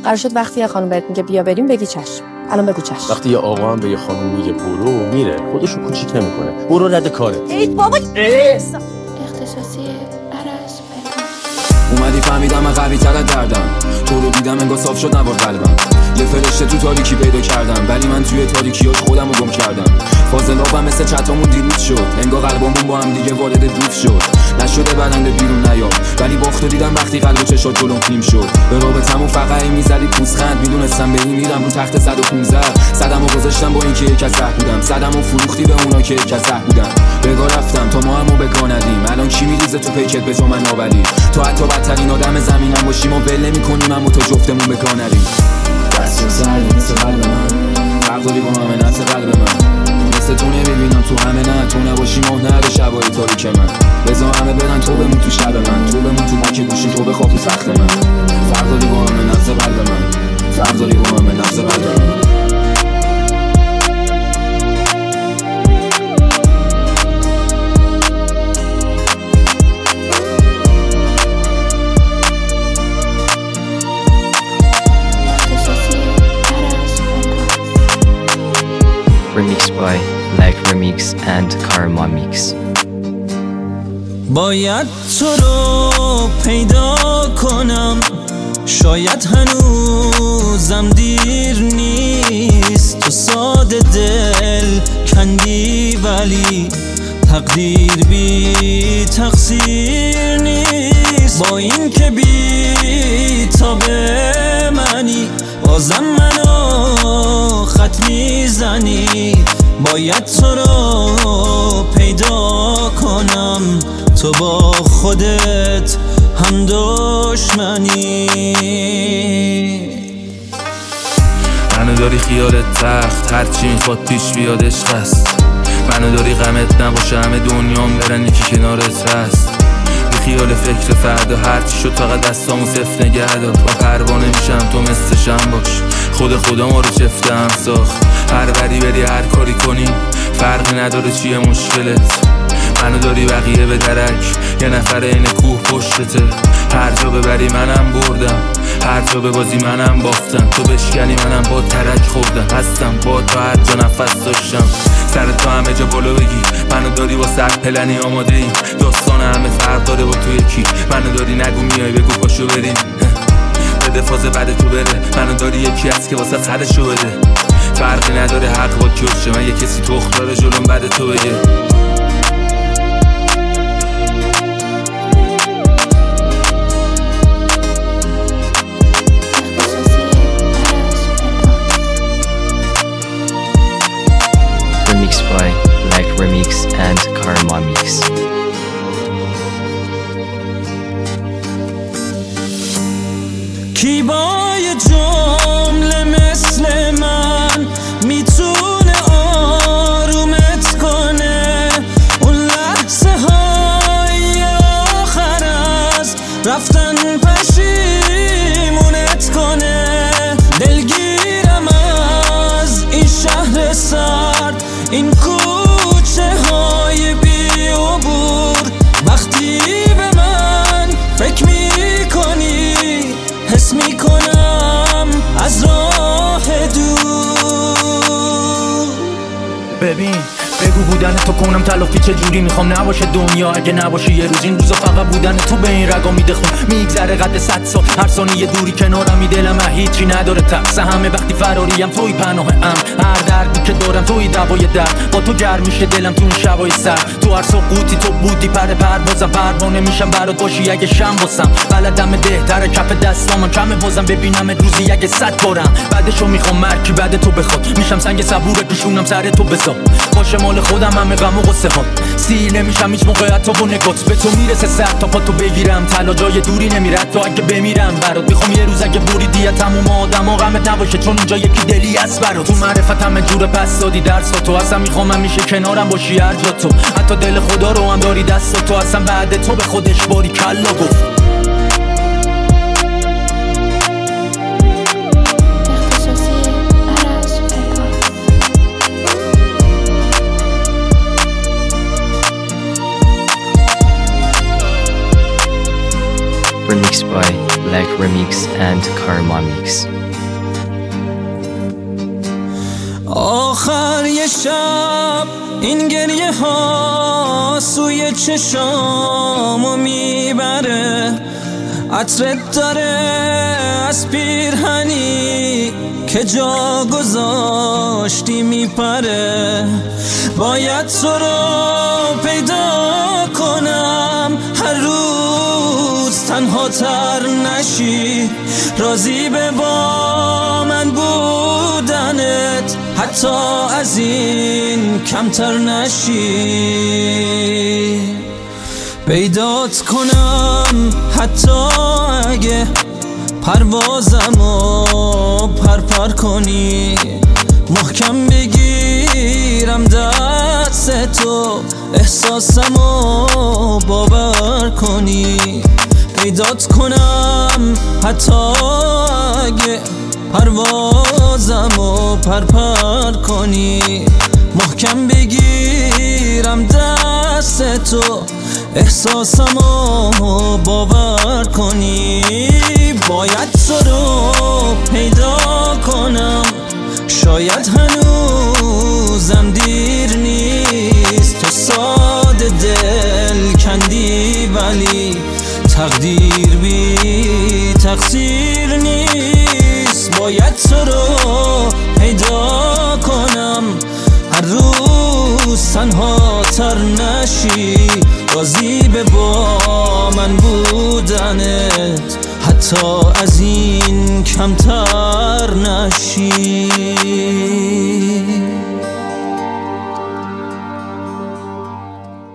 قرار شد وقتی یه خانم بهت میگه بیا بریم بگی چشم. الان بگو چشم. وقتی یه آقا هم به یه خانم میگه برو میره، خودشو کوچیک نمیکنه. برو رد کارت. ای بابا اختصاصی اومدی فهمیدم من قوی تر از دردم، تو رو دیدم انگار صاف شد نوار قلبم. یه فرشته تو تاریکی پیدا کردم، ولی من توی تاریکیاش خودم رو گم کردم. فاضلابم مثل چتامون دیروز شد، انگار قلبمون با هم دیگه وارد دیف شد. نشده برنده بیرون نیام، ولی باختو دیدم وقتی قلب چشات جلوم تیم شد. به رابطمون فقعی میزدی پوزخند، میدونستم بری میرم رو تخت 115. صدمو گذاشتم با اینکه یک از بودم، صدمو فروختی به اونا که یک از بودم. بگا رفتم تا ما همو بگا ندیم، الان کی میریزه تو پیکت به تو من ناولی. تو حتی بدترین آدم زمینم باشیم و ول نمی‌کنیم، اما تو جفتمون بگا ندیم. دست سرد مثل قلب من، فرق داری با همه نفس قلب من. مثل تو نمیبینم تو همه، نه تو نباشی ماه نره شبای تاریک من. بزا همه برن تو بمون تو شب من، تو بمون تو باک گوشی، تو بخواب تو تخت من. فرق داری با همه نفس قلب من، فرق داری با همه نفس قلب من. Remixed by Like Remix and Karma Mix. باید تو رو پیدا کنم، شاید هنوزم دیر نیست. تو ساده دل کندی ولی تقدیر بی تقصیر نیست. با این که بی تا به منی، بازم منو خط میزنی. باید تو رو پیدا کنم، تو با خودت هم دشمنی. منو داری خیالت تخت، هرچی میخواد پیش بیاد عشق است. منو داری غمت نباشه همه دنیام برن یکی کنارت هست. بی خیال فکر فردا هرچی شد فقط دستامو صفر نگه دار. با پروانه میشم تو مثل شم باش، خدا ما رو چفته هم ساخت. هر بری بری هر کاری کنی فرقی نداره چیه مشکلت. منو داری بقیه به درک، یه نفر این کوه پشتته. هر جا ببری منم بردم، هر جا ببازی منم باختم. تو بشکنی منم با ترک خوردم، هستم با تو هر جا نفس داشتم. سر تو همه جا بالا بگی، منو داری با سر پلنی آماده ایم. داستان همه فرق داره با تو یکی، منو داری نگو میای بگو پاشو بریم. بده فاز بعد تو بره، منو داری یکی هست که واسه خرشو بده. فرقی نداره حق با کیوشه، من یه کسی تخت داره جلوم بعد تو بگه. Remixed by Like Remix and Karma Mix. کی با یه جمله مثل من میتونه آرومت کنه؟ اون لحظه های آخر از رفتن پشیمونت کنه. دلگیرم از این شهر سرد، این کوچه های بی عبور. وقتی به من فکر میکنی حس میکنم از راه دور. ببین بگو بودن تو کنم تلافی چجوری میخوام نباشه دنیا اگه نباشه یه روز. این روزا فقط بودن تو به این رگا میده خون، میگذره قد 100 سال هر ثانیه دوری کنارم. می دلم هیچی نداره تقصه، همه وقتی فراریم توی پناه ام. هر دردی که دارم توی دوای درد، با تو گرم میشه دلم تو این شبای سرد. تو هر سقوطی تو بودی پروازم، پروانه میشم برات باشی اگه شم واسم. بلدم دهتر کف دستام کمه بازم ببینم روزی اگه 100 بارم. بعدشو میخوام مرکی بعد تو بخواد، میشم سنگ صبور دوشونم سر تو بذار. باشه مال خودم همه غم و غصه ها، سیر نمیشم هیچ موقع تو و نگات. به تو میرسه سر تا پا تو بگیرم، طلا جای دوری نمیره تا اگه بمیرم برات. میخوام یه روز اگه بریدی تموم آدما غمت نباشه، چون اونجا یکی دلی هست برات. تو معرفت همه جور پس دادی درس تو، اصلا میخوام همیشه کنارم باشی هر جا تو. حتی دل خدا رو هم داری دست تو، اصلا بعد تو به خودش باری کلا گفت. Remixed by like Remix and Karma Mix. آخر یه شب این گریه ها سوی چشامو میبره، عطرت داره از پیرهنی که جا گذاشتی میپره. باید تو رو پیدا کنم هر روز تنها تر نشی، راضی به با من بودنت حتی از این کمتر نشی. پیدات کنم حتی اگه پروازمو پرپر کنی، محکم بگیرم دست تو احساسمو باور کنی. پیدات کنم حتی اگه پروازمو پرپر کنی، محکم بگیرم دست تو احساسمو باور کنی. باید تو رو پیدا کنم، شاید هنوزم دیر نیست. تو ساده دل کندی ولی تقدیر بی تقصیر نیست. باید تو رو پیدا کنم هر روز تنها تر نشی، راضی به با من بودنت حتی از این کمتر نشی.